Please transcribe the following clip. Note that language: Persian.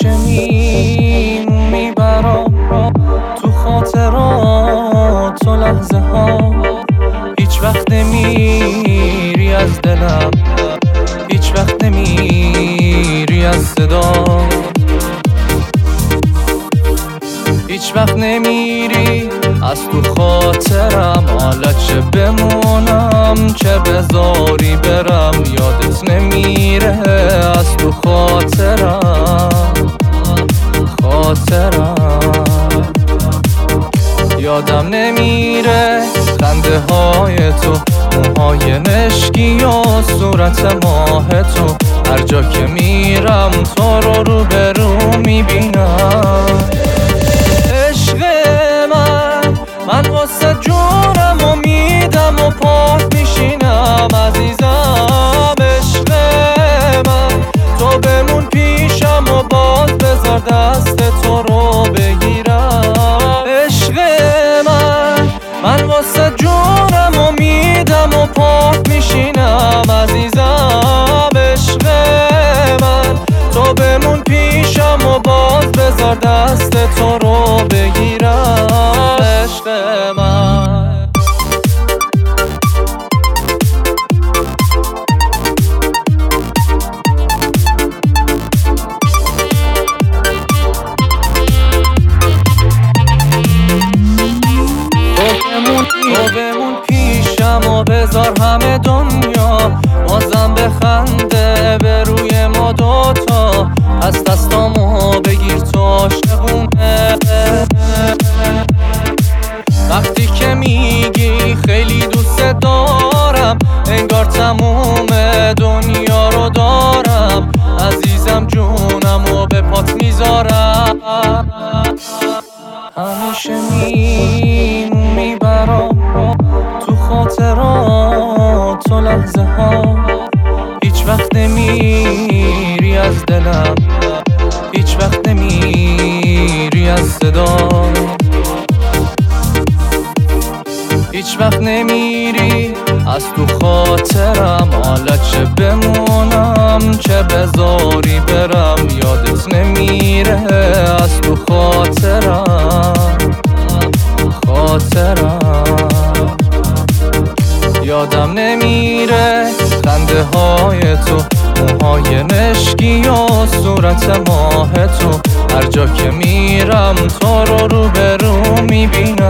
همیشه میبرم تو خاطرات و لحظه ها. هیچ وقت نمیری از دلم، هیچ وقت نمیری از صدا، هیچ وقت نمیری از تو خاطرم. حالا چه بمونم چه بذاری برم، یادت نمیره از تو خاطرم یادم نمیره خنده های تو، موهای مشکی و صورت ماه تو. هر جا که میرم تو رو برو میبینم. عشق من واسه جونم و میدم و پاک میشینم عزیزم. عشق من تو بمون پیشم و باز بذار دست تو رو بگیرم. عشق من واسه جونم و میدم و پاک میشینم عزیزم. عشق من تو بمون پیشم و باز بذار دست تو رو بگیرم. عشق من تو بمون پیشم و بذار همه دنیا بازم بخنده به روی ما دوتا. از دستامو بگیر تو عاشقونه. وقتی که میگی خیلی دوست دارم انگار تموم دنیا رو دارم. عزیزم جونم و به پات میذارم. همیشه میبرم تو خاطرات و لحظه ها. هیچ وقت نمیری از دلم، هیچ وقت نمیری از صدا، هیچ وقت نمیری از تو خاطرم. حالا چه بمونم چه بذاری برم، یادت نمیره از تو خاطرم یادم نمیره خنده های تو، موهای مشکی و صورت ماه تو. هر جا که میرم تو رو برو میبینم.